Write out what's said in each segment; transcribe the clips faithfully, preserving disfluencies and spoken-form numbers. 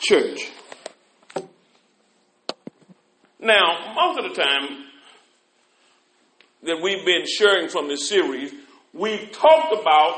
church. Now, most of the time that we've been sharing from this series, we've talked about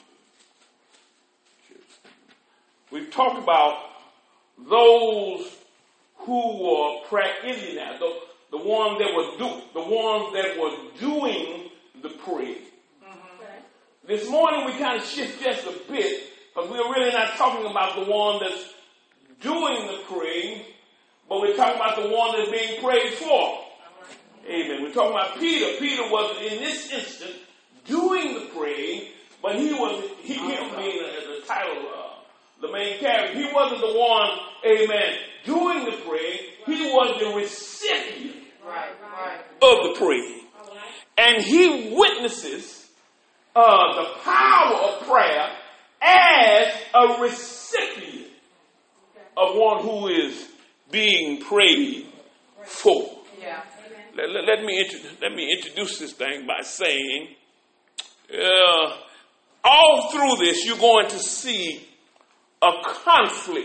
we've talked about those who were praying, the, the ones that were do, the ones that were doing the praying. Mm-hmm. This morning we kind of shift just a bit, because we're really not talking about the one that's doing the praying, but we're talking about the one that's being prayed for. Amen. We're talking about Peter. Peter was, in this instant, doing the praying, but he was, he, him being the, the title, uh, the main character, he wasn't the one, amen, doing the praying. He was the recipient right, right. of the praying. And he witnesses uh, the power of prayer as a recipient of one who is being prayed for. Yeah. Let, let, let, me, let me introduce this thing by saying, uh, all through this, you're going to see a conflict.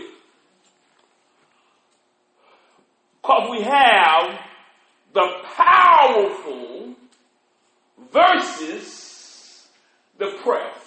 Because we have the powerful versus the prayerful.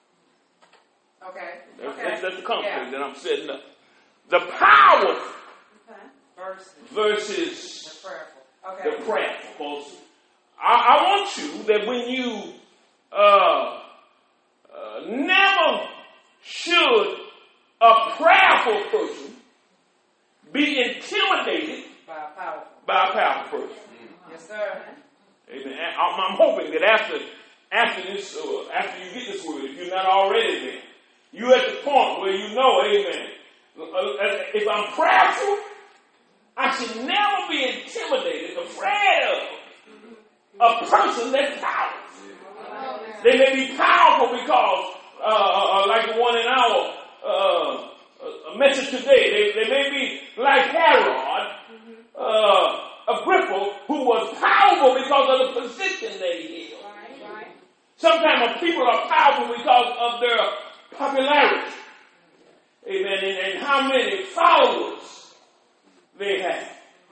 Okay. That's, okay. that's, that's the conflict yeah. that I'm setting up. The powerful okay. versus, versus the prayerful. Okay. The prayerful. I, I want you that when you uh, uh, never should a prayerful person be intimidated by a powerful, by a powerful person. Mm-hmm. Yes, sir. Amen. I'm, I'm hoping that after after this, uh, after you get this word, if you're not already there, you're at the point where you know, amen, if I'm prayerful, I should never be intimidated, afraid of a person that's powerful. They may be powerful because, uh, uh, like the one in our uh, uh, message today, they, they may be like Herod, uh, Agrippa, who was powerful because of the position that he held. Sometimes people are powerful because of their popularity. Amen. And, and how many followers they have.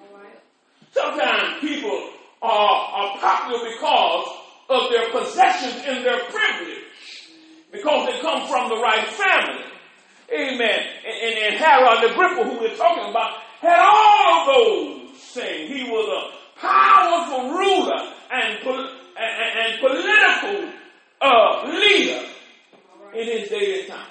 Sometimes people are, are popular because of their possessions and their privilege. Because they come from the right family. Amen. And, and, and Herod Agrippa, who we're talking about, had all of those things. He was a powerful ruler and, and, and political uh, leader in his day and time.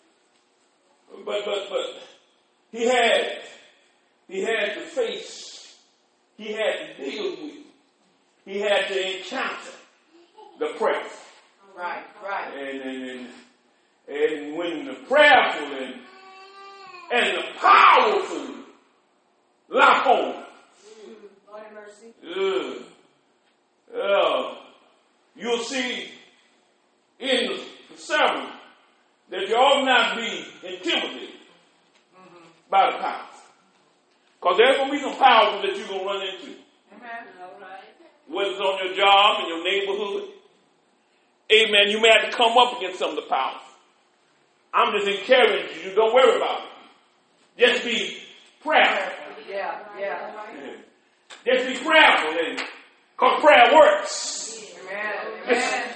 But, but, but he had, he had to face, he had to deal with, he had to encounter the prayerful. Right, right. And, and, and, and when the prayerful and, and the powerful lock on, Lord have mercy. Uh, uh, you'll see in the sermon that you ought not be intimidated mm-hmm. by the power. Because there's going to be some powerful that you're going to run into. Amen. All right. Whether it's on your job, in your neighborhood. Amen. You may have to come up against some of the powerful. I'm just encouraging you. Don't worry about it. Just be prayerful. Yeah, yeah. yeah. Just be prayerful. Because prayer works. Amen. Amen.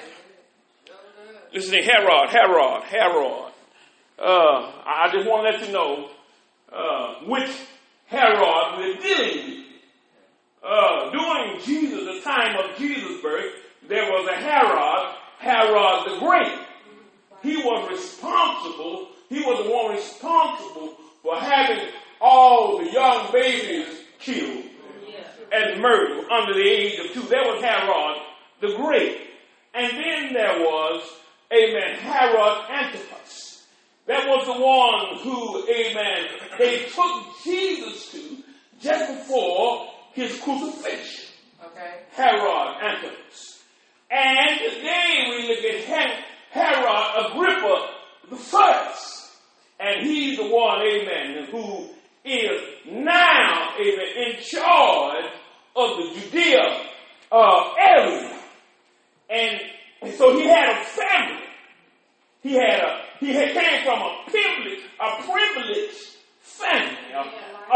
Listen to Herod, Herod, Herod. Uh, I just want to let you know uh, which Herod we're dealing with. Uh, during Jesus, the time of Jesus' birth, there was a Herod, Herod the Great. He was responsible, he was the one responsible for having all the young babies killed and murdered under the age of two. There was Herod the Great. And then there was amen, Herod Antipas. That was the one who, amen, they took Jesus to just before his crucifixion. Okay. Herod Antipas. And today we look at Herod Agrippa the first. And he's the one, amen, who is now, amen, in charge of the Judea uh, area. And And so he had a family. He had a he had came from a privileged, a privileged family.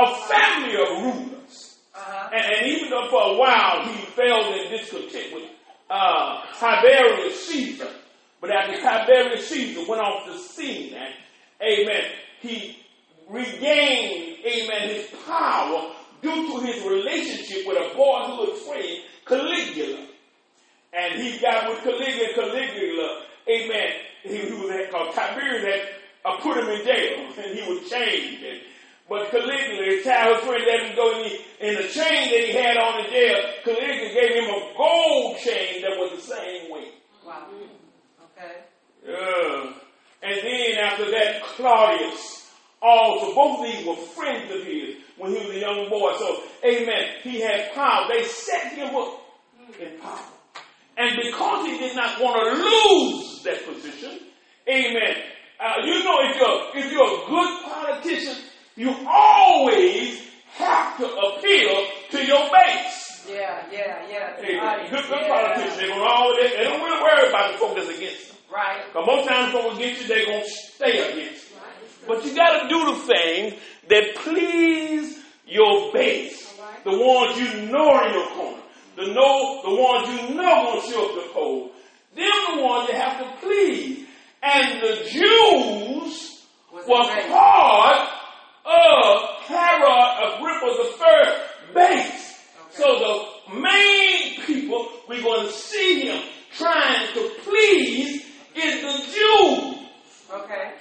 a family of rulers. Uh-huh. And, and even though for a while he fell in discontent with uh, Tiberius Caesar. But after Tiberius Caesar went off the scene, and, amen, he regained, amen, his power due to his relationship with a boyhood friend, Caligula. And he got with Caligula, Caligula, amen, he, he was at, called Tiberius had uh, put him in jail, and he was chained. And, but Caligula, his childhood friend, let him go in the, in the chain that he had on in jail. Caligula gave him a gold chain that was the same weight. Wow. Okay. Yeah. And then after that, Claudius also, both of these were friends of his when he was a young boy. So, amen, he had power. They set him up in power. And because he did not want to lose that position, amen, uh, you know, if you're, if you're a good politician, you always have to appeal to your base. Yeah, yeah, yeah. Amen. Good, good yeah. politicians, they're gonna always, they don't really worry about the folk that's against them. Right. Because most times folk against you, they're going to stay against you. Right. But you got to do the things that please your base. Right. The ones you know are in your corner. The know, the ones you know going to show up the poll. They're the ones that have to please. And the Jews was were part of Herod Agrippa the first base. Okay. So the main people we're going to see him trying to please is the Jews. Okay.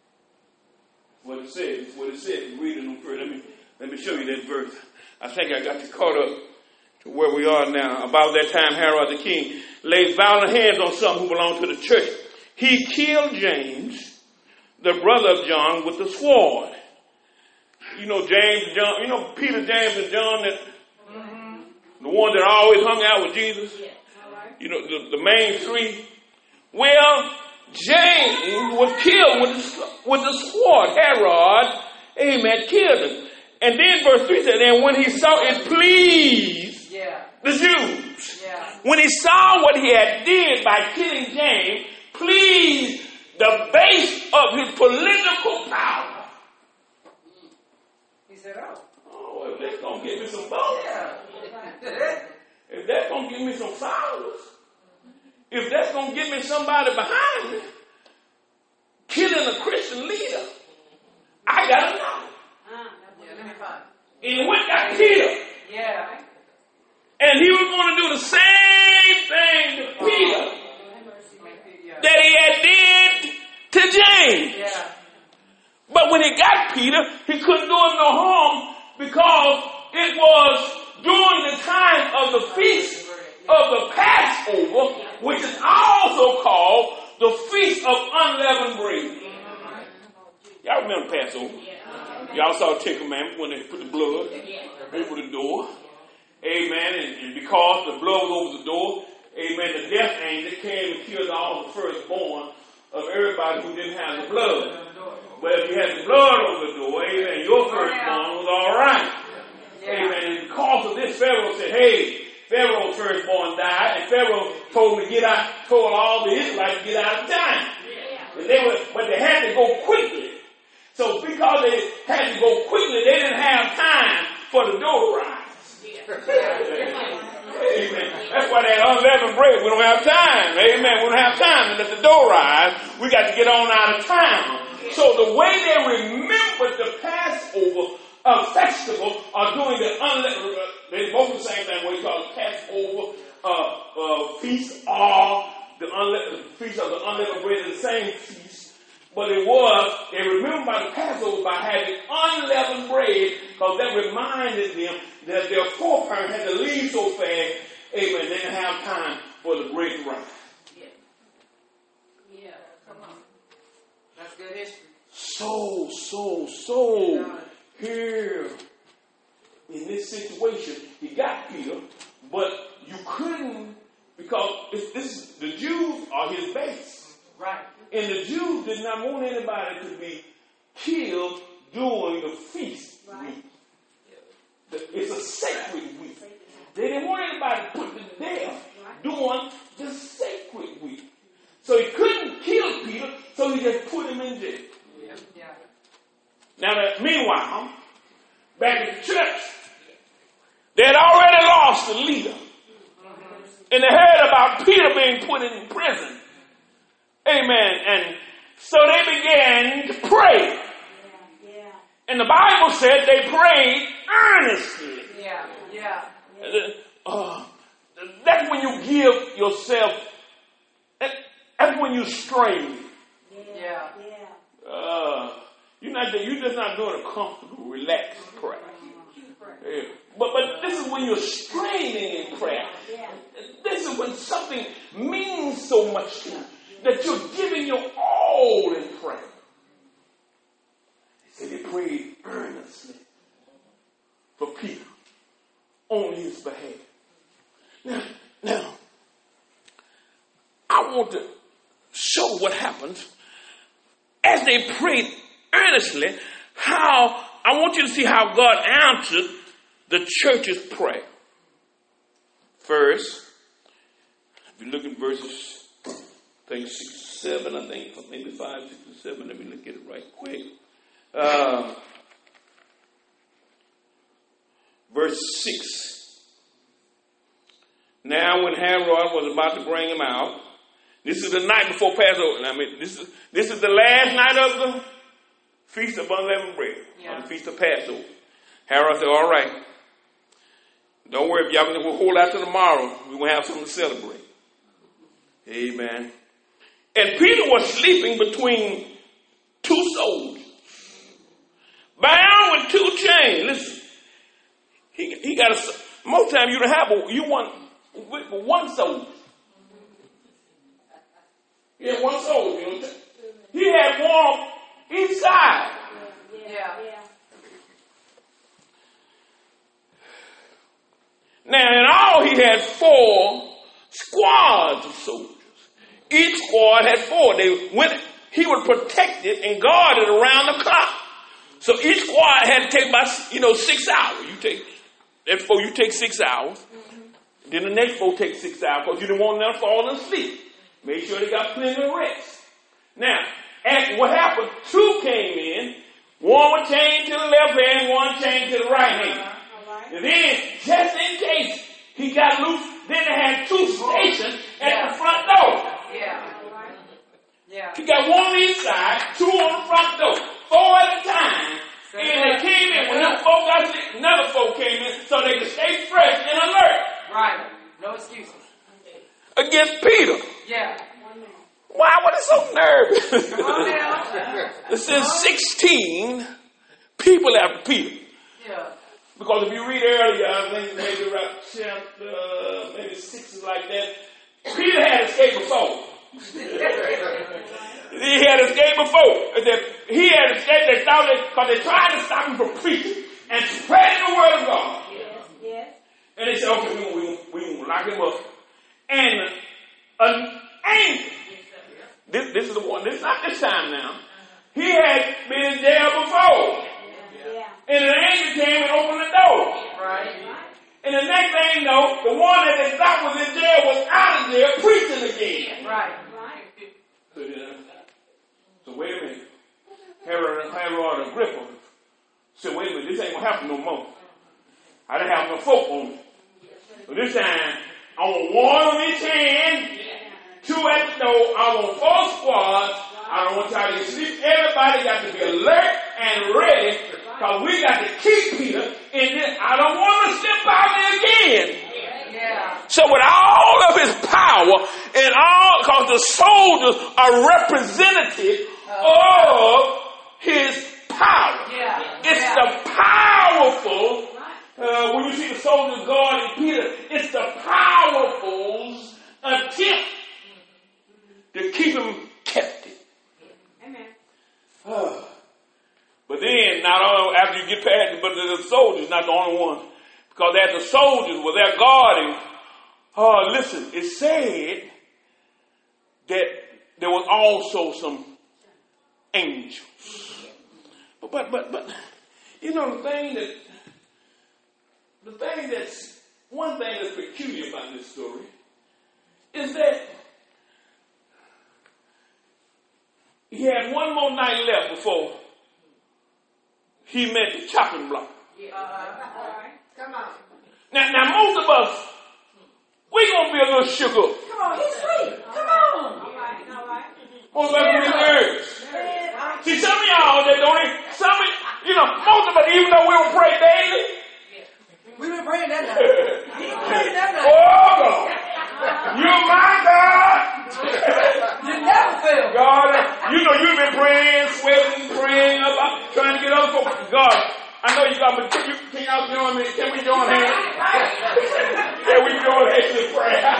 What it says, what it says. Read it on first. Let me let me show you that verse. I think I got you caught up to where we are now. About that time, Herod the king laid violent hands on some who belonged to the church. He killed James, the brother of John, with the sword. You know James, John. You know Peter, James, and John, that mm-hmm. the one that always hung out with Jesus. Yeah. All right. You know the, the main three. Well, James was killed with the, with the sword. Herod, amen, killed him. And then verse three said, and when he saw it pleased yeah. the Jews, yeah. when he saw what he had did by killing James, pleased the base of his political power. He said, oh. Oh, if that's going to give me some votes, yeah. if that's going to give me some followers, if that's going to give me somebody behind me, killing a Christian leader, I got to know. And went got killed. Yeah. And he was going to do the same thing to Peter that he had did to James. Yeah. But when he got Peter, he couldn't do him no harm because it was during the time of the feast of the Passover, which is also called the Feast of Unleavened Bread. Y'all remember Passover? Y'all saw the Ten Commandments when they put the blood over the door. Amen. And, and because the blood was over the door, amen, the death angel came and killed all the firstborn of everybody who didn't have the blood. But if you had the blood over the door, amen, your firstborn was all right. Amen. And because of this, Pharaoh said, hey, Pharaoh's firstborn died, and Pharaoh told me to get out, told all the Israelites to get out of town. And they were, but they had to go quickly. So because they had to go quickly, they didn't have time for the dough to rise. Amen. That's why that unleavened bread, we don't have time. Amen. We don't have time to let the dough rise. We got to get on out of town. So the way they remembered the Passover uh, festival are doing the unleavened, uh, they both the same thing, what you call it, Passover uh, uh, feast, or the unle- feast of the unleavened bread is the same feast. But it was, they remember by the Passover by having unleavened bread, because that reminded them that their foreparents had to leave so fast, amen, they didn't have time for the bread to rise. Yeah. Yeah, come on. That's good history. So, so, so, here, in this situation, he got Peter, but you couldn't, because it's, this, the Jews are his base. Right. And the Jews did not want anybody to be killed during the feast right. week. It's a sacred week. They didn't want anybody put to death right. during the sacred week. So he couldn't kill Peter, so he just put him in jail. Yeah. Yeah. Now, that, meanwhile, back in the church. They had already lost the leader. And they heard about Peter being put in prison. Amen. And so they began to pray. And the Bible said they prayed earnestly. Yeah, yeah. Uh, that's when you give yourself, that, that's when you strain. Yeah. Uh, you're not you're just not doing a comfortable, relaxed prayer. Yeah. But but this is when you're straining in prayer. This is when something means so much to you that you're giving your all in prayer. They said they prayed earnestly for Peter on his behalf. Now, now, I want to show what happened as they prayed earnestly. How I want you to see how God answered the church's prayer. First, if you look at verses, I think six, seven, I think maybe five, six, and seven. Let me look at it right quick. Uh, verse six. Now, when Herod was about to bring him out, this is the night before Passover. I mean, this is this is the last night of the Feast of Unleavened Bread, yeah. Or the Feast of Passover. Herod said, "All right, don't worry, if y'all can hold out till tomorrow, we're going to have something to celebrate." Amen. And Peter was sleeping between two soldiers, bound with two chains. Listen, he he got a. Most time you don't have a, you want with one soldier. He had one soldier. You know, he had one on each side. Yeah. Now, in all, he had four squads of soldiers. Each squad had four. They went. He was protected and guarded around the clock. So each squad had to take about, you know, six hours. You take that four. You take six hours. Mm-hmm. Then the next four take six hours because you didn't want them to fall asleep. Make sure they got plenty of rest. Now, and what happened? Two came in. One was chained to the left hand, one chained to the right hand. Right. And then, just in case he got loose, then they had two stationed at yeah. the front door. Yeah. Yeah. He got one on each side, two on the front door, four at a time. And they came in. When them folk got sick, another folk came in so they could stay fresh and alert. Right. No excuses. Against Peter. Yeah. Why was he so nervous? Come on now. It says sixteen people after Peter. Yeah. Because if you read earlier, I think maybe around chapter, maybe six is like that, Peter had escaped before. He had escaped before. He had escaped. They thought it because they tried to stop him from preaching and spreading the word of God. Yes. Yes. And they said, okay, we we we will lock him up. And an angel. This this is the one. This is not this time now. He had been in jail before. Yeah. And an angel came and opened the door. Right. And the next thing you know, the one that they thought was in jail was out of jail preaching again. Right. So, uh, so wait a minute. Herod, Herod Agrippa said, wait a minute, this ain't going to happen no more. I didn't have no folk on me. So this time, I want one on each hand, two at the door. I want four squads. I don't want y'all to sleep. Everybody got to be alert and ready because we got to keep Peter in this. I don't want to slip out again. Yeah. So with all of his power and all, because the soldiers are representative of his power. Yeah. It's yeah. the powerful, uh, when you see the soldiers guarding Peter, it's the powerful's attempt to keep him captive. Amen. Uh, but then, not only after you get past it, but the soldiers not the only one. Because as the soldiers were there guarding, uh, listen, it said that there was also some angels. But, but, but, but, you know, the thing that, the thing that's, one thing that's peculiar about this story is that he had one more night left before he met the chopping block. Yeah. Uh, all right. Come on. Now, now most of us, we're going to be a little shook up. Come on, he's sweet. Come on. All right, all right. Most of us will be nervous. See, some of y'all that don't even, some of, you know, most of us, even though we don't pray daily, we been praying that night. We been praying that night. Oh, God. You're my God. You never fail. God, you know you've been praying, sweating, praying about trying to get other folks. God, I know you got, but can, you, can y'all join me? Can we join hands? Can we join hands in prayer?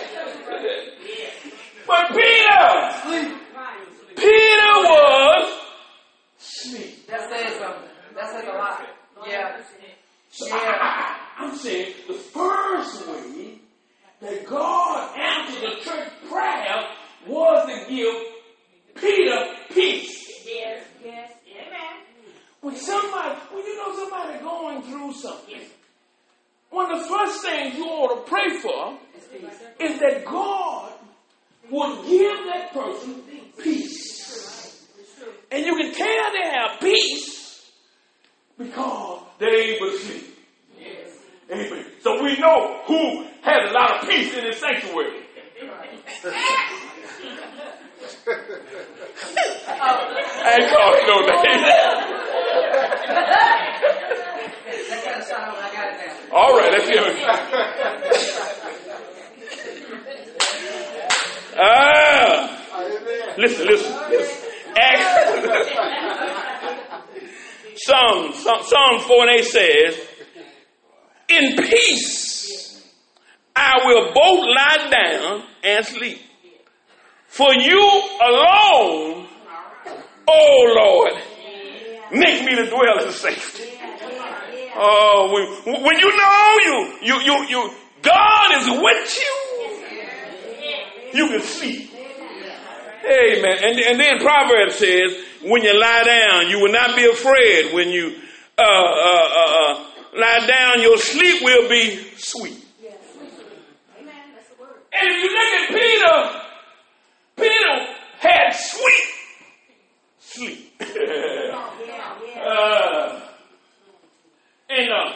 But Peter, Peter was asleep. That says something. That says a lot. Yeah. So yeah. I, I, I'm saying the first way that God answered the church prayer was to give Peter peace. Yes, yes, amen. When somebody, when you know somebody going through something, one of the first things you ought to pray for is that God would give that person peace. And you can tell they have peace because they're able to sleep. Amen. So we know who has a lot of peace in his sanctuary. I ain't calling no name. All right, let's hear it. Ah, listen, listen, listen. Acts, Psalm, Psalm four and eight says, "In peace I will both lie down and sleep. For you alone, oh Lord, make me to dwell in safety." Oh, when, when you know you, you, you, you, God is with you, you can sleep. Amen. And, and then Proverbs says, when you lie down, you will not be afraid. When you uh, uh, uh, uh, lie down, your sleep will be sweet. And if you look at Peter, Peter had sweet sleep. uh, and uh,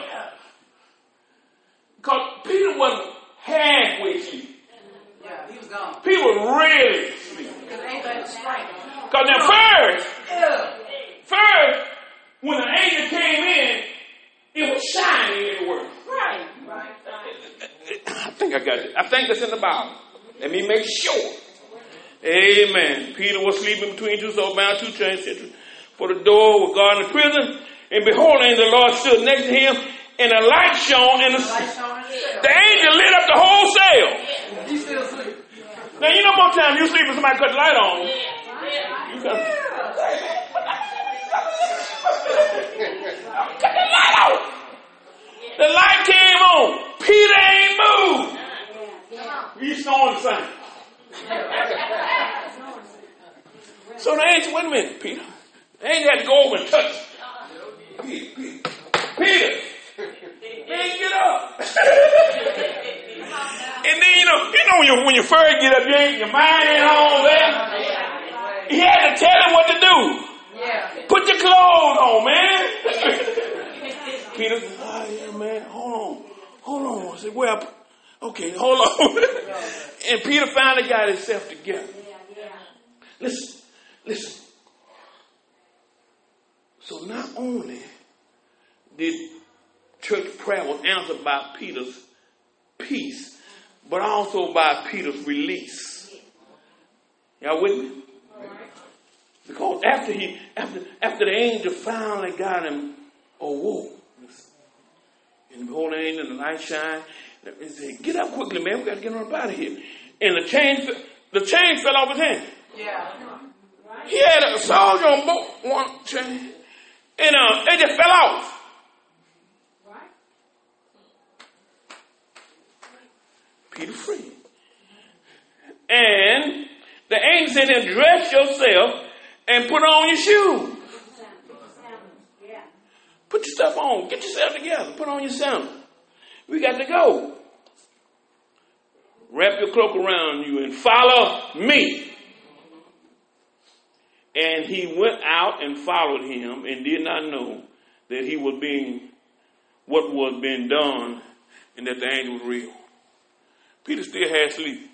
because Peter wasn't halfway asleep. Yeah, he was gone. Peter was really asleep. Because now first, first, when the angel came in, it was shining everywhere. Right, right, right. I think I got it. I think that's in the Bible. Let me make sure. Amen. Peter was sleeping between two so bound two chains for the door was guarding the prison. And behold, the angel of the Lord stood next to him, and a light shone in the cell. The angel lit up the whole cell. He's still asleep. Now, you know, most times you sleep and somebody cut the light on. You cut, cut the light out. The light came on. Peter ain't moved. He's snoring the same. So the angel, wait a minute, Peter. The angel had to go over and touch him. Peter, Peter, Peter, man, get up. And then, you know, you know when you, when you first get up, you ain't, your mind ain't on there. He had to tell him what to do. Yeah. Put your clothes on, man. Peter said, oh, yeah, man, hold on. Hold on. I said, well, okay, hold on. And Peter finally got himself together. Listen, listen. So not only did church prayer was answered by Peter's peace, but also by Peter's release. Y'all with me? Because after he, after after the angel finally got him awoke, and behold, the angel and the light shine, and said, "Get up quickly, man! We got to get on up out of here." And the chain, the chain fell off his hand. Yeah. He had a soldier on both one chain, and uh, they just fell off. Peter free. And the angel said, "Then dress yourself and put on your shoes." Put your stuff on. Get yourself together. Put on your sandals. We got to go. Wrap your cloak around you and follow me. And he went out and followed him and did not know that he was being what was being done and that the angel was real. Peter still had sleep.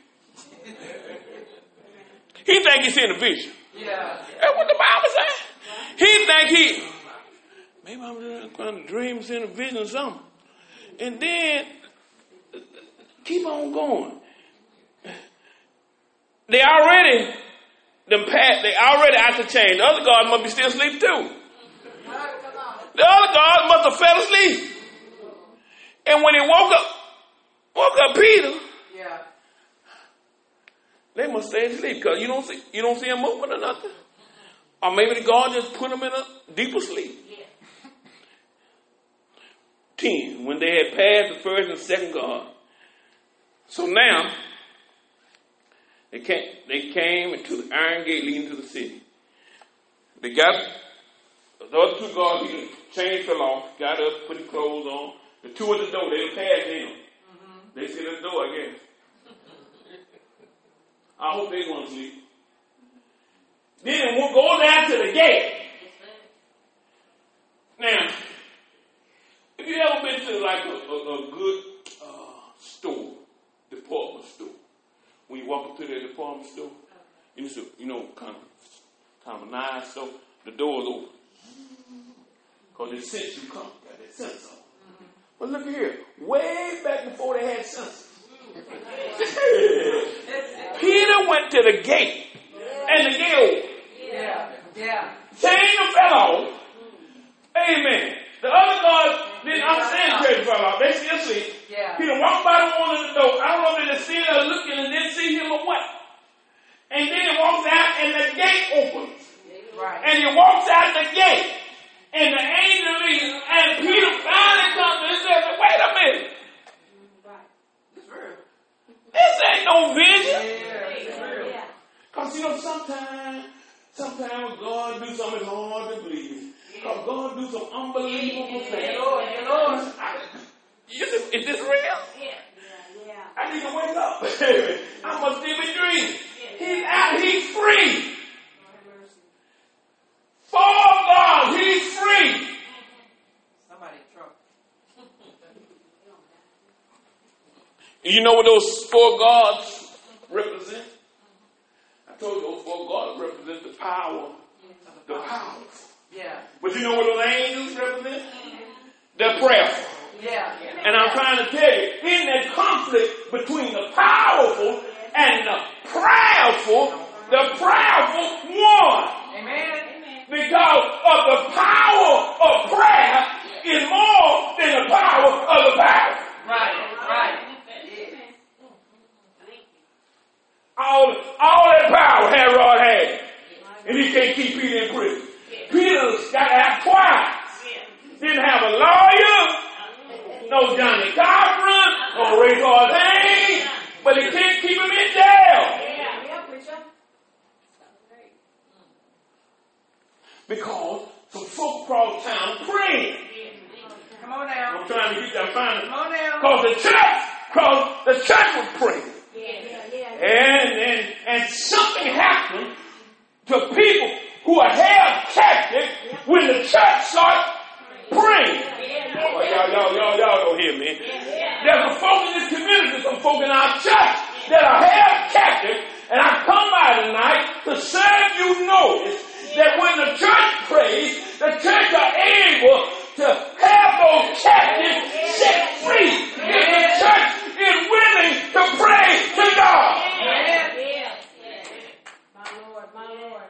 He think he's seeing a vision. Yeah. That's what the Bible says. He think he, maybe I'm trying to dream, seeing a vision or something. And then, keep on going. They already, them pat, they already out the chain. The other guard must be still asleep too. The other guard must have fell asleep. And when he woke up, woke up Peter, yeah. they must stay asleep because you don't see you don't see him moving or nothing. Or maybe the guard just put him in a deeper sleep. Yeah. Ten, when they had passed the first and second guard. So now, they came, they came into the iron gate leading to the city. They got, the other two guards, the chain fell off, got up, put the clothes on. The two at the door, they were past them. Mm-hmm. They sit at the door, I guess. I hope they want to sleep. Then we'll go down to the gate. Now, if you ever been to like a, a, a good uh, store, department store, when you walk up to the department store, you know, you know kind of, kind of a nice store, the door's open. Because they sense you come, got that sense on. But look here, way back before they had sensors. Peter went to the gate, and the gate opened. Yeah, yeah. Chain fell off. Amen. The other guards didn't understand chain fell off. They still sleep. Yeah. Peter walked by the one in the door. I don't know if they still there looking and didn't see him or what. And then he walks out, and the gate opens. Right. And he walks out the gate. And the angel leaves, and Peter finally comes and says, wait a minute. This ain't no vision. Because, you know, sometimes, sometimes God do something hard to believe. Because God do some unbelievable things. Lord, Lord. Is this real? I need to wake up. I must still be dreaming. He's out, he's free. For God, he's free. Somebody trouble. You know what those four gods represent? I told you those four gods represent the power, the powers. Yeah. But you know what those angels represent? They're prayerful. Yeah. And I'm trying to tell you, in that conflict between the powerful and the prayerful, the prayerful won. Amen. Because of the power of prayer is more than the power of the power. Right, right. All, all that power Herod had. And he can't keep Peter in prison. Peter's got to have twice. Didn't have a lawyer, no Johnny Cochran, no Ray Charles Haynes, but he can't keep him in jail. Because some folk across town praying. Come on now. I'm trying to get that final. Come on now. Because the church, because the church was praying. And, and, and something happened to people who are held captive when the church started praying. Oh, y'all, y'all, y'all, y'all don't hear me. There's some folk in this community, some folk in our church that are held captive, and I come by tonight to serve you notice that when the church prays, the church are able to have those captives set free. If the church is willing to pray to God. Yeah. My Lord, my Lord.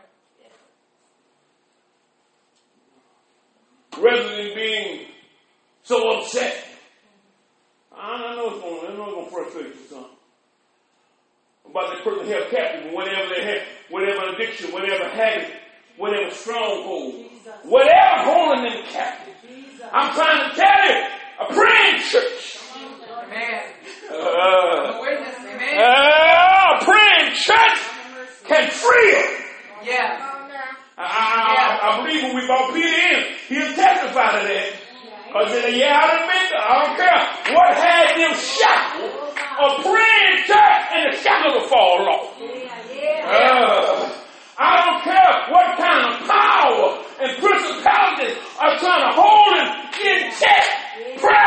Rather than being so upset, I know it's going, I know it's going to frustrate you, son. About that person held captive, whatever they have, whatever addiction, whatever habit, whatever stronghold, whatever holding them captive. I'm trying to tell you, a praying church. Amen. Uh, Witness, amen. uh, a praying church can free them. Yeah. I, I, I believe when we brought Peter in, he'll testify to that. Because he said, yeah, I done been there. I don't care what had them shackled. A praying church and the shackles will fall off. Uh, I don't care what kind of power and principalities are trying to hold him in check. Pray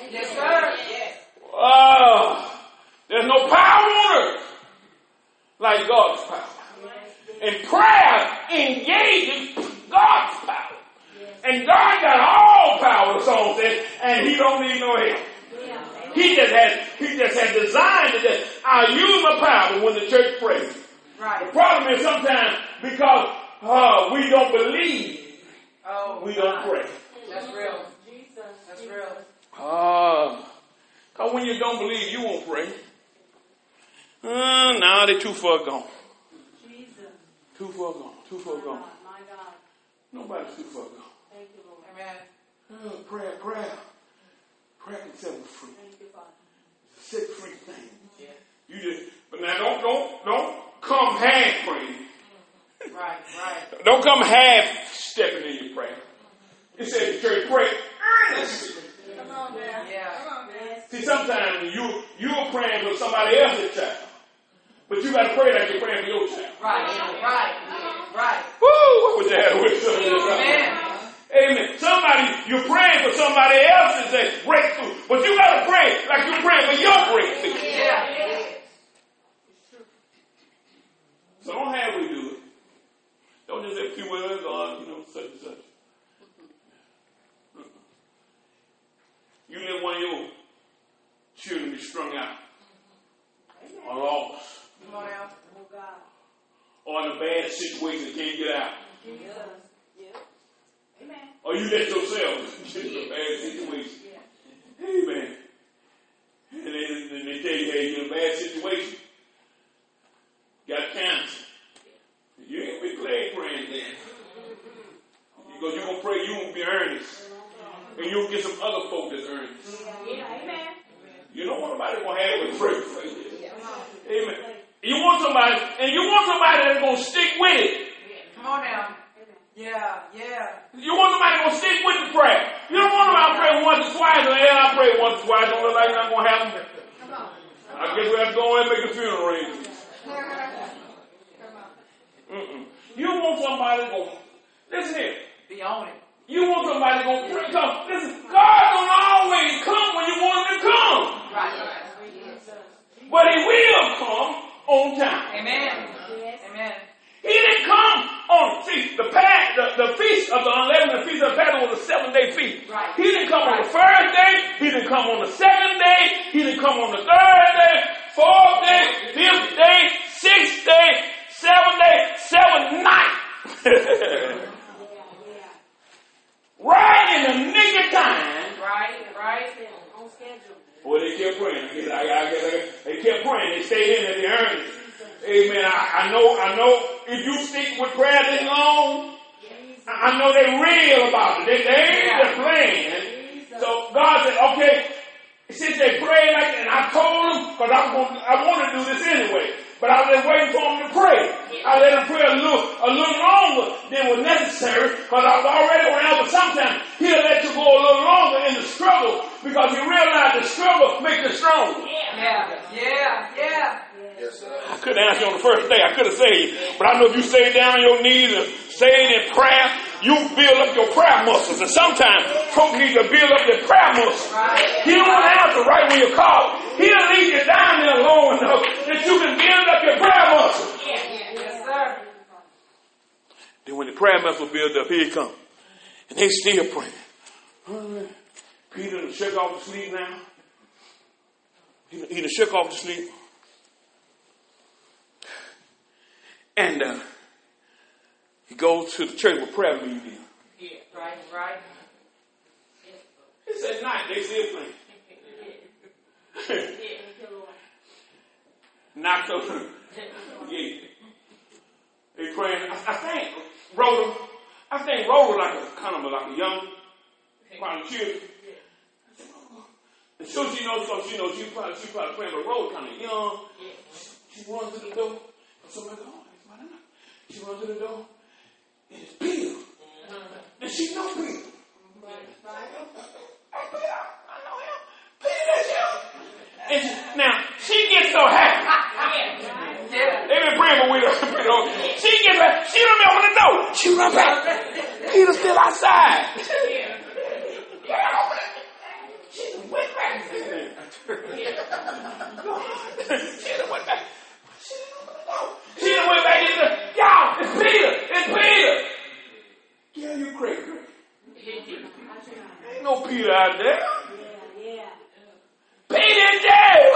Yes, sir. Yes. Oh, there's no power on earth like God's power. And prayer engages God's power. And God got all power, the song says, and he don't need no help. He just has he just has designed it that I'll use my power when the church prays. Right. The problem is sometimes because uh, we don't believe, oh, we don't God. pray. That's real. Jesus. That's real. Uh, Because when you don't believe, you won't pray. Uh, nah, they're too far gone. Jesus. Too far gone. Too far gone. My God. Nobody's too far gone. Thank you, Lord. Amen. Uh, prayer, prayer. Prayer can set us free. Thank you, Father. It's a set free thing. Yeah. You just, but now don't, don't, don't come half praying. Right, right. Don't come half stepping in your prayer. It says the church pray earnestly. Come on, man. Yeah. Come on, man. See, sometimes you you're praying for somebody else's child, but you got to pray like you're praying for your child. Right, right, right. Woo! What would you have with some of this? Amen. Amen. Somebody, you're praying for somebody else's uh, breakthrough, but you got to pray like you're praying for your breakthrough. Yeah. So don't have we do it. Don't just say a few words on, you know, such and such. You let one of your children be strung out, or lost, Come on now. Oh, God. or in a bad situation can't get out, Jesus. Yeah. Amen. or you let yourself get in a bad situation. Yeah. Amen. And they, and they tell you, hey, you're in a bad situation. Got cancer. You ain't be glad praying then. Because you're going to pray, you won't be earnest. And you'll get some other folk that's earnest. Yeah. Amen. You don't want nobody going to have it pray for you. Amen. You want somebody, and you want somebody that's going to stick with it. Come on now. Yeah, yeah. You want somebody that's going to stick with the prayer. You don't want somebody to pray once or twice, and yeah, I pray once or twice, don't look like it's not going to happen. Come on. I guess we have to go in and make a funeral arrangement. Come on. Mm-mm. You want somebody to go, listen here. Be on it. You want somebody to go pray. Come. Listen, God don't always come when you want him to come. Right. But he will come on time. Amen. Amen. He didn't come on, see, the past, the, the feast of the unleavened, the feast of the Passover was a seven-day feast. Right. He didn't come on the first day. He didn't come on the second day. He didn't come on the third day, fourth day, fifth day, sixth day, seventh day, seventh night. Right in the nick of time. Right, right. On schedule. Well, they kept praying. I guess, I, I guess, they kept praying. They stayed in and they earned it. Amen. I, I know, I know if you stick with prayer this long, I, I know they're real about it. They, they ain't just playing. So God said, okay, since they prayed like that, and I told them, because I, I want to do this anyway, but I was just waiting for them to pray. I let them pray a little, a little longer than was necessary, because I was already around, but sometimes he'll let you go a little longer in the struggle, because you realize the struggle makes you stronger. Yeah, yeah, yeah. Yes, sir. I couldn't answer you on the first day. I could have said you. But I know if you stay down on your knees and say it in prayer, you build up your prayer muscles. And sometimes folk need to build up their prayer muscles. Right. He don't want to answer right when you call. He'll leave you down there long enough that you can build up your prayer muscles. Yes, sir. Then when the prayer muscles build up, here he comes. And they still praying. Peter done shook off to sleep now. He, he done shook off to sleep. And uh, he goes to the church with prayer meeting. Yeah, right, right. It's at night. They still praying. Knocked over. Yeah. They praying. I, I think Rhoda. I think Rhoda like a kind of a, like a young, probably children. And so she knows. So she knows. She probably she probably praying, but Rhoda kind of young. She, she runs to the door. Somebody goes. She runs to the door, and it's Peter. Mm-hmm. And she knows Peter. Right. Hey, Peter, I know him. Peter, that's you. And she, now, she gets so happy. Yeah. They've been praying for Peter. She gets happy. She don't open the door. She run back. Peter's still outside. Yeah, open it. She's with me. She done went back. She done went back in the, y'all, it's Peter, it's Peter. Yeah, you crazy. Ain't no Peter out there. Yeah, yeah. Peter in jail.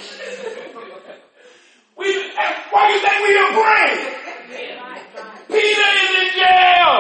We, why you think we done praying? Peter is in jail.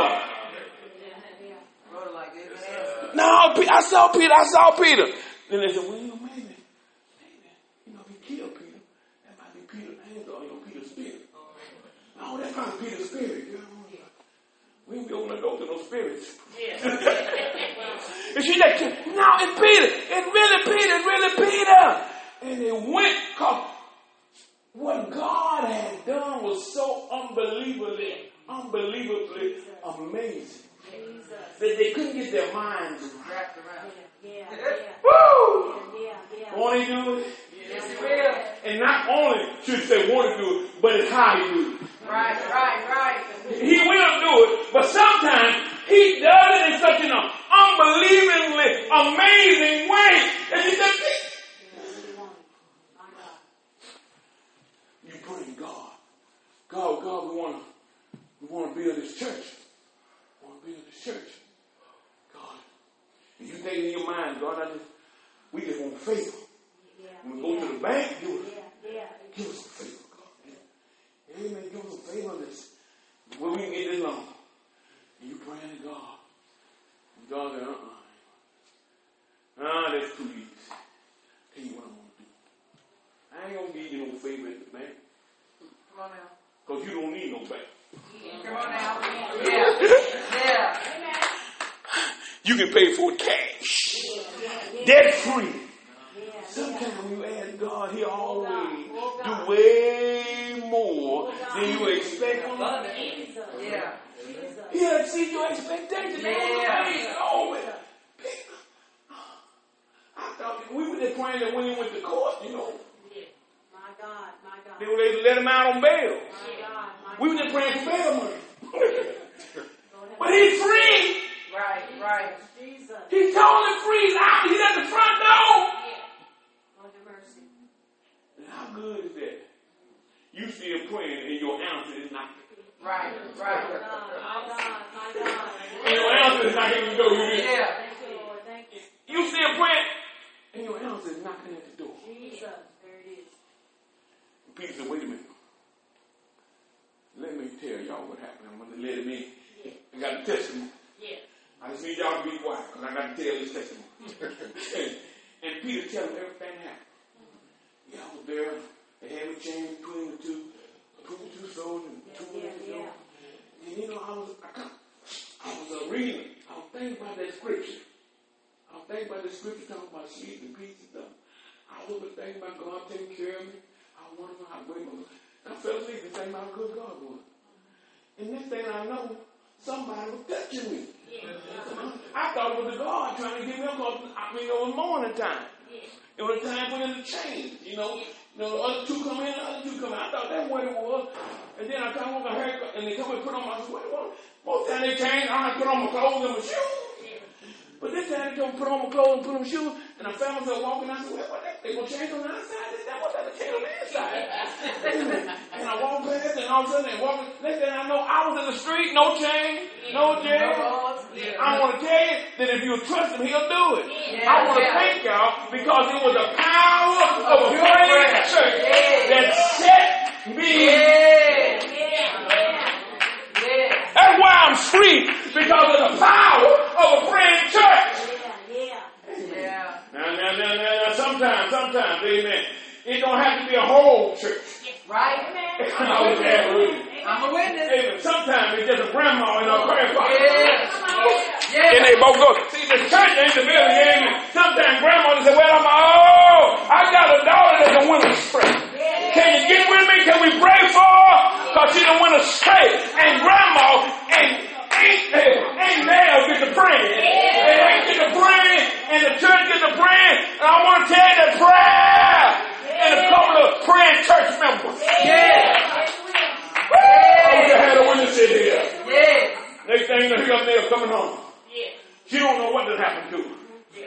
No, I saw Peter, I saw Peter. Then they said, well, you know, maybe, maybe, you know, if he killed Peter, that might be Peter's hands on, you know, Peter's spirit. No, that's not Peter's spirit. You know? We ain't going to go to those spirits. And she like, no, it's Peter. It's really Peter. It's really Peter. And they went, cause what God had done was so unbelievably, unbelievably amazing. That they couldn't get their minds wrapped around. Yeah, yeah. Woo! Yeah, yeah. Want to do it? Yes, he will. And not only should you say want to do it, but it's how he do it. Right, right, right. He will do it, but sometimes he does it in such an unbelievably amazing way that you just think, you bring God. God, God, we want to we want to build this church. We want to build this church. God. And you think in your mind, God, I just, we just want favor. When we go to the bank, give us, give us some favor, God. Amen. Give us some favor on this. Where we can get this long. And you praying to God. And God said, uh-uh. Ah, that's too easy. Tell you what I'm going to do. I ain't going to give you no favor at the bank. Come on now. Because you don't need no bank. Come on now. Yeah. Yeah. You can pay for it cash. Debt free. Sometimes when you ask God, he always do way more than you expect from him. Yeah. He'll exceed your expectations. Yeah. Always. I thought we were just praying that when he went to court, you know, My God, my God. they were able to let him out on bail. My God, my We were just praying for bail money. But he's free. Right, right. Jesus. He's totally free. He's out. He's at the front door. Lord have mercy. And how good is that? You still praying and your answer is not. Right, My right. God, my God, my God. And your answer is not even the door. You, Yeah. Thank you, Lord. Thank you. you still praying and your answer is knocking at the door. Jesus. There it is. Peter said, wait a minute. Let me tell y'all what happened. I'm going to let him in. I got a testimony. Yeah. I just need y'all to be quiet because I got to tell this testimony. And Peter tell him everything happened. Yeah, I was there. They had me chained between the two, between the two souls and two Yeah, of yeah. And you know, I was, I, I was uh, reading. I was thinking about that scripture. I was thinking about the scripture talking about sleep and peace and stuff. I was thinking about God taking care of me. I was wondering how great my God. I fell asleep and thinking about how good God was. And next thing I know, somebody was touching me. I thought it was the God trying to get me up because, I mean, it was morning time. It was a time for them to change, you know. You know, the other two come in, the other two come in. I thought that's what it was. And then I come on my haircut, and they come and put on my shoes. Most time they change, I have to put on my clothes and my shoes. But this time they come put on my clothes and put on my shoes, and I found myself walking. I said, well, what that? They gonna change on the outside? That's what they change on the inside. And I walked past, and all of a sudden they walking. Next thing I know, I was in the street, no chain, no jail. I want to tell you that if you trust him, he'll do it. Yeah, I want to yeah. thank y'all because it was the power of a praying church that set me. Yeah. That's why I'm free, because of the power of a praying church. Yeah, yeah. Yeah. Now, now, now, now, now, sometimes, sometimes, amen, it don't have to be a whole church. Right? I'm a witness. I'm a witness. Amen. Sometimes it's just a grandma in a prayer box. Yeah. Yeah. And they both go, see, the church ain't the building, amen. Sometimes grandma say, well, I'm, oh, I got a daughter that's a winner spray. Can you get with me? Can we pray for her? Because she don't want to stray. And grandma ain't, ain't, ain't there get to praying. They ain't get to praying, and the church get to praying. And I want to tell you that prayer and a couple of praying church members. Yeah. I wish I had a witness in here. Yeah. Next thing you know, here come there coming home. She don't know what done happened to her. Yeah.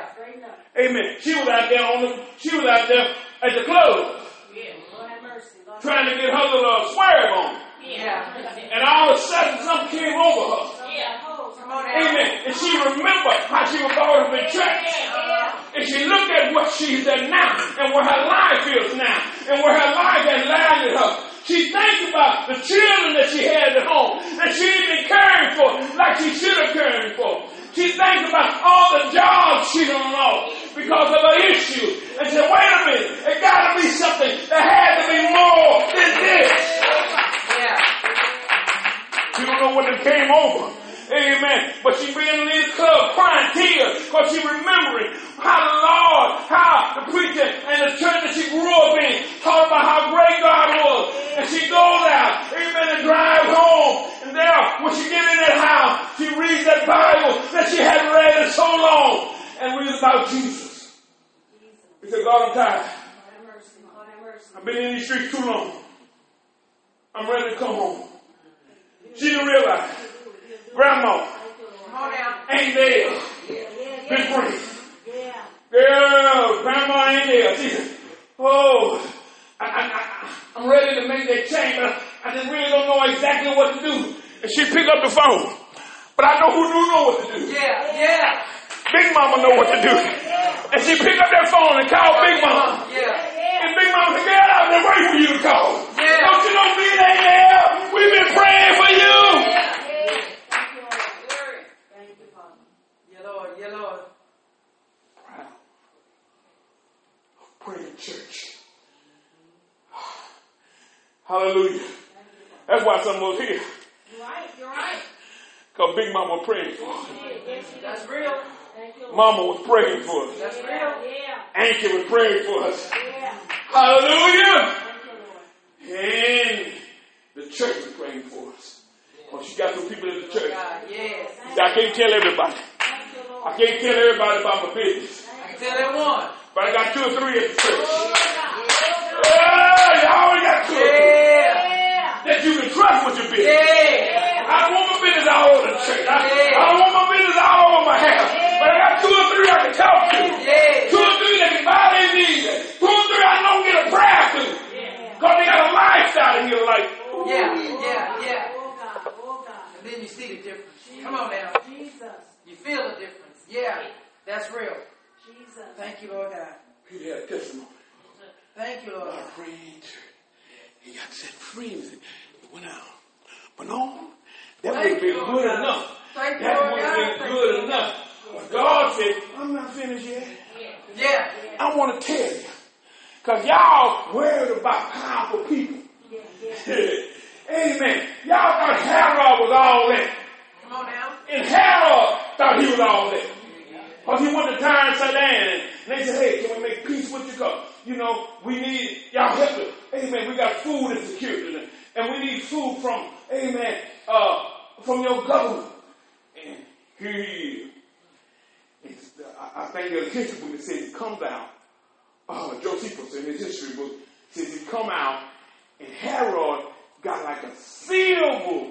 Yeah. Straighten up. Amen. She was out there on the, she was out there at the club Yeah. Lord have mercy. Lord trying to get her little swerve on. Yeah. And all of a sudden something came over her. Yeah. Come on now. Amen. And she remembered how she was brought up in church. Yeah. And she looked at what she's at now and where her life is now and where her life has landed her. She thinks about the children that she had at home that she didn't been caring for like she should have cared for. She thinks about all the jobs she done lost because of her issue. And said, wait a minute, it got to be something that had to be more than this. Yeah. She don't know what it came over. Amen. But she being in the club crying tears because she remembering how the Lord, how the preacher and the church that she grew up in taught about how great God was. And she goes out, amen, and drives home. And there, when she get in that house, she reads that Bible that she hadn't read in so long and reads about Jesus. He said, God, I'm tired. I've been in these streets too long. I'm ready to come home. She didn't realize Grandma ain't there. Been praying. Girl, Grandma ain't there. She said, oh, I, I, I, I'm ready to make that change, but I just really don't know exactly what to do. And she picked up the phone. But I know who do know what to do. Yeah, yeah. Big Mama know what to do. And she picked up that phone and called Big Mama. Yeah. And Big Mama said, girl, I've been waiting for you to call. Yeah. Don't you know me ain't there? We've been praying for you. Yeah, Lord. Proud of praying church. Hallelujah. That's why some of us here. You're right. You're right. Because Big Mama was praying for us. That's real. Mama was praying for us. That's real. Yeah. Auntie was praying for us. Yeah. Hallelujah. Thank you, Lord. And the church was praying for us. Well, she got some people in the church. God, yes. I can't tell everybody. Thank you, Lord. I can't tell everybody about my business. I can tell that one. But I got two or three at the church. Oh, God. Yeah, you always got two or three. Yeah. Yeah. That you can trust with your business. Yeah. I don't want my business all over the church. I, I don't want my business all over my house. But I got two or three I can talk to. Yeah. Two or three that can buy their needs. Two or three I don't get a prayer to. Because they got a lifestyle in your life. Yeah, yeah, yeah. Oh, God. Oh, God. And then you see the difference. Come on now. Jesus. You feel the difference. Yeah. That's real. Jesus. Thank you, Lord God. He had a testimony. Thank you, Lord. I prayed. He got set free. He went out. But no, that would have been good enough. Thank you, That Lord would have God. been good enough. But God said, I'm not finished yet. Yeah. I want to tell you. Because y'all worried about powerful people. Amen. Y'all thought Herod was all that. Come on now. And Herod thought he was all that. Because he went to Tyre and Sidon, and they said, hey, can we make peace with you? Because, you know, we need, y'all help us. Amen, we got food insecurity. And we need food from, amen, uh, from your government. And here he is. It's, uh, I think there's a history book that says he comes out. Uh, Josephus in his history book says he come out, and Herod got like a silver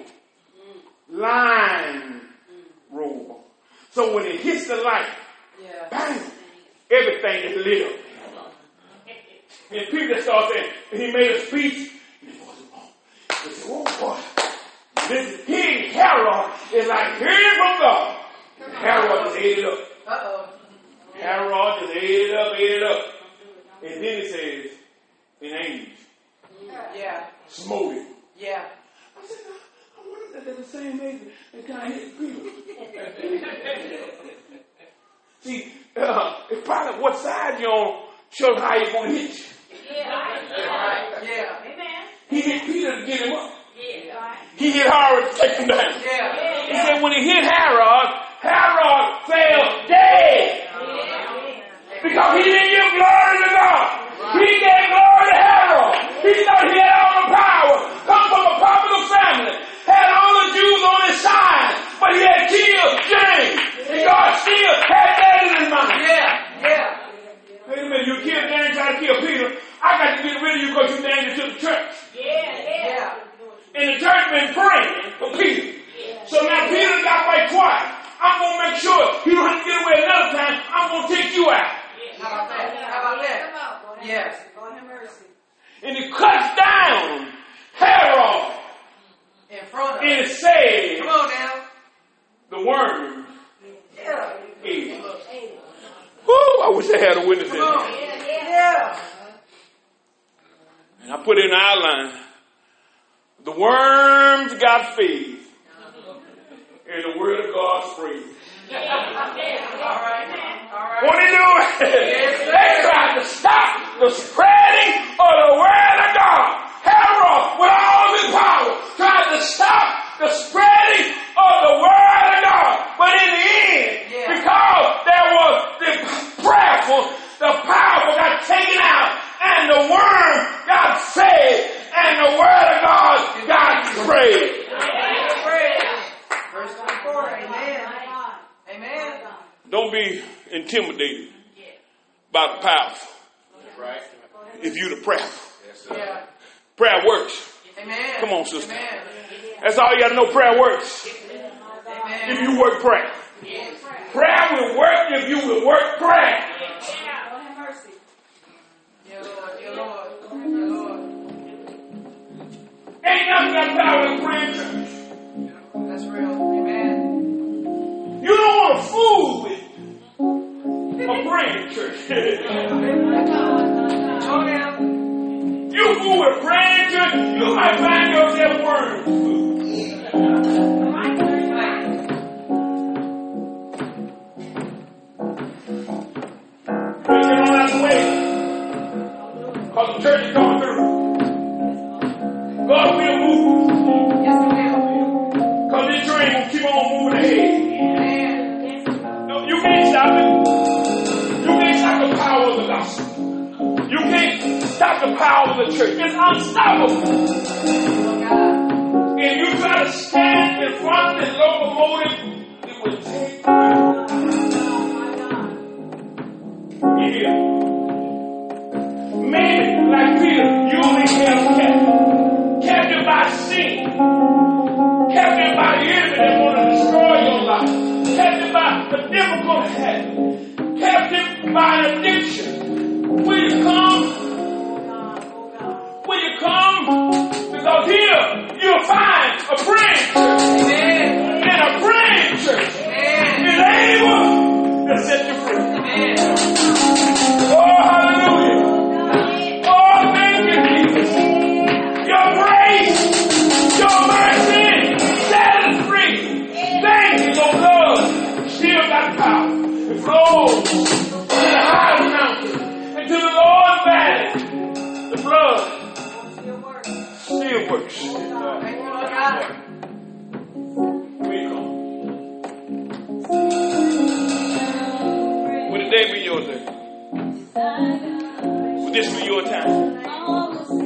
line robe on. So when it hits the light, Yeah. bang, everything is lit up. And people start saying, and he made a speech, and he goes, oh, he said, oh boy, this king Herod is like hearing from God. And Herod just ate it up. Uh-oh. Herod just ate it up, ate it up. And then it says, an angel Yeah. smote it. Yeah. I said, I wonder if they're the same angel that kind of hit Peter. See, uh, it's probably what side you're on shows how he's going to hit you. Yeah. Right. Yeah. Amen. He hit Peter to get him up. Yeah. Right. He hit Herod to take him down. Yeah. He said when he hit Herod, Herod fell dead. Because he didn't give glory to God. He gave glory to Herod. He thought he had all the power. Come from a popular family. Had all the Jews on his side. But he had killed James. And God still had that in his mind. Yeah. Yeah. Wait a minute, you killed James trying to kill Peter. I got to get rid of you because you dangerous to the church. Yeah. Yeah. And the church been praying for Peter. So now Peter got right quiet. I'm going to make sure he don't have to get away another time. I'm going to take you out. How about that? How about that? Yes. Lord have mercy. And he cuts down Herod. In front of And us. it says, Come on now. the worm Yeah. ate. Woo, I wish I had a witness in Come on. there. Yeah. And I put it in the outline. The worms got faith. And the word of God spread. All right. All right. What are they doing? Yes, sir. They tried to stop the spreading of the word of God. Herod, with all of his power, tried to stop the spreading of the word of God. But in the end, Yeah. because there was the prayerful, the powerful got taken out, and the worm got fed, and the word of God got spread. Verse twenty-four. Amen. Amen. Don't be intimidated by the powerful. If you the prayerful. Yeah. Prayer works. Amen. Come on, sister. Amen. That's all you got to know. Prayer works. Amen. If you work prayer. Prayer will work if you will work prayer. Lord have mercy. Dear Lord, dear Lord, dear Lord. Ain't nothing got power in praying church. That's real. Amen. You don't want to fool with a praying church. Go down. You fool with praying church, you might find yourself worms food. But get on out the way. Because the church is coming through. God will move. Yes, it will. Because this train will keep on moving ahead. Amen. No, you can't stop it. You can't stop the power of the gospel. You can't stop the power of the church. It's unstoppable. Oh, God. If you try to stand in front of this locomotive, it will take you here. Maybe, like Peter, you'll be held captive. Captive by sin. Captive by the enemy that want to destroy your life. Captive by the difficult habit. Captive by addiction. Will you come? Will you come? Because here you'll find a praying church. Amen. And a praying church Amen. is able to set you free. Amen. Oh, hallelujah. Oh, thank you, Jesus. Your grace, your mercy set us free. Thank you, your blood still got power. It flows to the highest mountain and to the lowest valley. The blood still works. Thank you, Lord God. Here you come. Would today be your day? Would this be your time?